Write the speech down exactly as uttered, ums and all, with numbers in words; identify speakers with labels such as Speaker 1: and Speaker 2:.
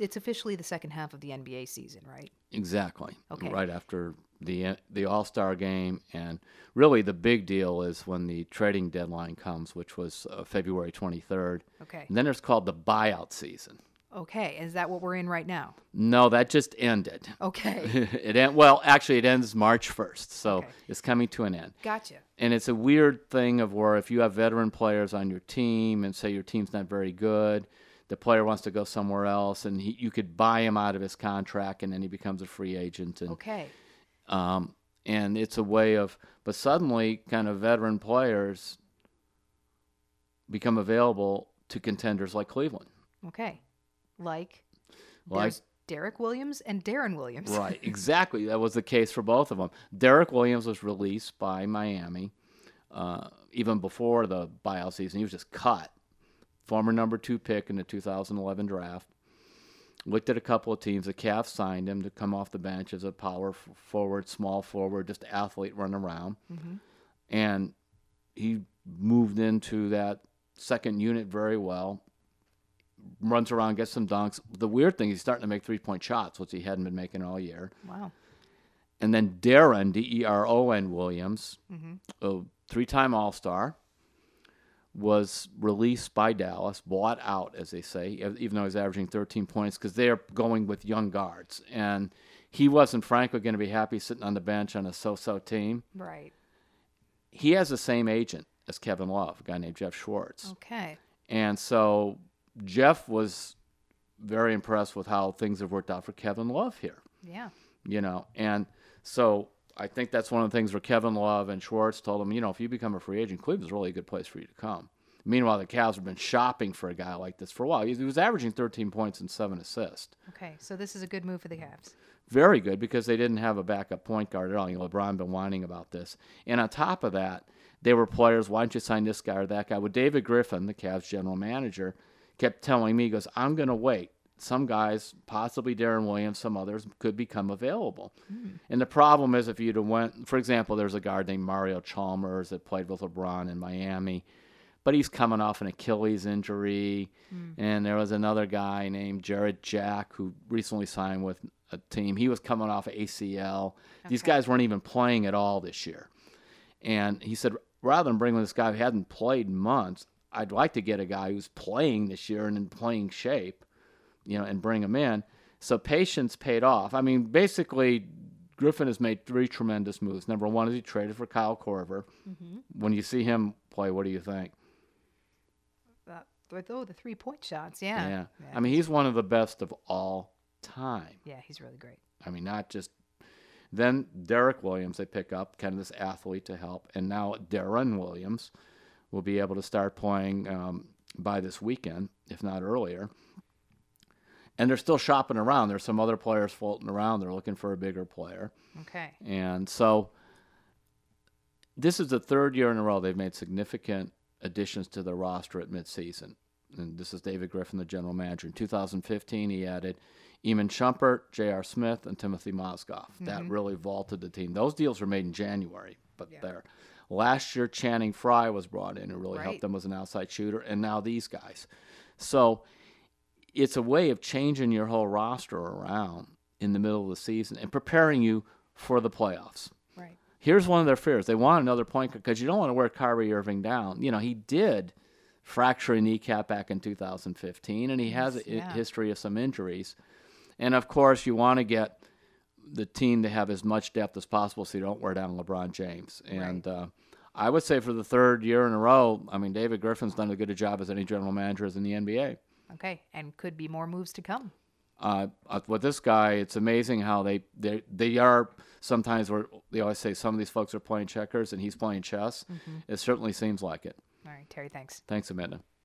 Speaker 1: it's officially the second half of the N B A season, right?
Speaker 2: Exactly.
Speaker 1: Okay.
Speaker 2: Right after the the All-Star game, and really the big deal is when the trading deadline comes, which was uh, February twenty-third.
Speaker 1: Okay.
Speaker 2: And then there's called the buyout season.
Speaker 1: Okay. Is that what we're in right now?
Speaker 2: No, that just ended.
Speaker 1: Okay.
Speaker 2: it end, well, actually, it ends March first, so
Speaker 1: Okay.
Speaker 2: it's coming to an end.
Speaker 1: Gotcha.
Speaker 2: And it's a weird thing of where if you have veteran players on your team and say your team's not very good, the player wants to go somewhere else, and he, you could buy him out of his contract, and then he becomes a free agent. And,
Speaker 1: Okay.
Speaker 2: Um, and it's a way of, but suddenly kind of veteran players become available to contenders like Cleveland.
Speaker 1: Okay. Like,
Speaker 2: Like
Speaker 1: there's Derek Williams and Darren Williams.
Speaker 2: Right, exactly. That was the case for both of them. Derek Williams was released by Miami uh, even before the buyout season. He was just cut. Former number two pick in the two thousand eleven draft. Looked at a couple of teams. The Cavs signed him to come off the bench as a power forward, small forward, just athlete running around.
Speaker 1: Mm-hmm.
Speaker 2: And he moved into that second unit very well. Runs around, gets some dunks. The weird thing, he's starting to make three-point shots, which he hadn't been making all year.
Speaker 1: Wow.
Speaker 2: And then Deron, D E R O N Williams,
Speaker 1: Mm-hmm.
Speaker 2: a three-time All-Star, was released by Dallas, bought out, as they say, even though he's averaging thirteen points, because they're going with young guards. And he wasn't, frankly, going to be happy sitting on the bench on a so-so team.
Speaker 1: Right.
Speaker 2: He has the same agent as Kevin Love, a guy named Jeff Schwartz.
Speaker 1: Okay.
Speaker 2: And so Jeff was very impressed with how things have worked out for Kevin Love here.
Speaker 1: Yeah.
Speaker 2: You know, and so I think that's one of the things where Kevin Love and Schwartz told him, you know, if you become a free agent, Cleveland's really a good place for you to come. Meanwhile, the Cavs have been shopping for a guy like this for a while. He was averaging thirteen points and seven assists.
Speaker 1: Okay. So this is a good move for the Cavs.
Speaker 2: Very good, because they didn't have a backup point guard at all. You know, LeBron been whining about this. And on top of that, they were players, why don't you sign this guy or that guy? Well, David Griffin, the Cavs general manager, kept telling me, he goes, I'm going to wait. Some guys, possibly Darren Williams, some others, could become available. Mm. And the problem is if you'd have went, for example, there's a guard named Mario Chalmers that played with LeBron in Miami, but he's coming off an Achilles injury. Mm. And there was another guy named Jared Jack who recently signed with a team. He was coming off A C L. Okay. These guys weren't even playing at all this year. And he said, rather than bring this guy who hadn't played in months, I'd like to get a guy who's playing this year and in playing shape, you know, and bring him in. So patience paid off. I mean, basically, Griffin has made three tremendous moves. Number one is he traded for Kyle Korver. Mm-hmm. When you see him play, what do you think?
Speaker 1: Uh, oh, the three-point shots, yeah.
Speaker 2: yeah.
Speaker 1: Yeah.
Speaker 2: I mean, he's one of the best of all time.
Speaker 1: Yeah, he's really great.
Speaker 2: I mean, not just... Then Derek Williams they pick up, kind of this athlete to help. And now Darren Williams will be able to start playing um, by this weekend, if not earlier. And they're still shopping around. There's some other players floating around. They're looking for a bigger player.
Speaker 1: Okay.
Speaker 2: And so this is the third year in a row they've made significant additions to the roster at midseason. And this is David Griffin, the general manager. In two thousand fifteen, he added Eamon Shumpert, J R. Smith, and Timothy Mozgov. Mm-hmm. That really vaulted the team. Those deals were made in January, but yeah. there. Last year, Channing Frye was brought in, who really
Speaker 1: right.
Speaker 2: helped them as an outside shooter, and now these guys. So it's a way of changing your whole roster around in the middle of the season and preparing you for the playoffs.
Speaker 1: Right.
Speaker 2: Here's one of their fears. They want another point guard because you don't want to wear Kyrie Irving down. You know, he did fracture a kneecap back in two thousand fifteen, and he
Speaker 1: yes,
Speaker 2: has a
Speaker 1: yeah.
Speaker 2: history of some injuries. And, of course, you want to get the team to have as much depth as possible so you don't wear down LeBron James. And
Speaker 1: right.
Speaker 2: uh, I would say for the third year in a row, I mean, David Griffin's done as good a job as any general manager is in the N B A.
Speaker 1: Okay, and could be more moves to come.
Speaker 2: Uh, with this guy, it's amazing how they, they they are sometimes where they always say some of these folks are playing checkers and he's playing chess. Mm-hmm. It certainly seems like it.
Speaker 1: All right, Terry, thanks.
Speaker 2: Thanks, Amanda.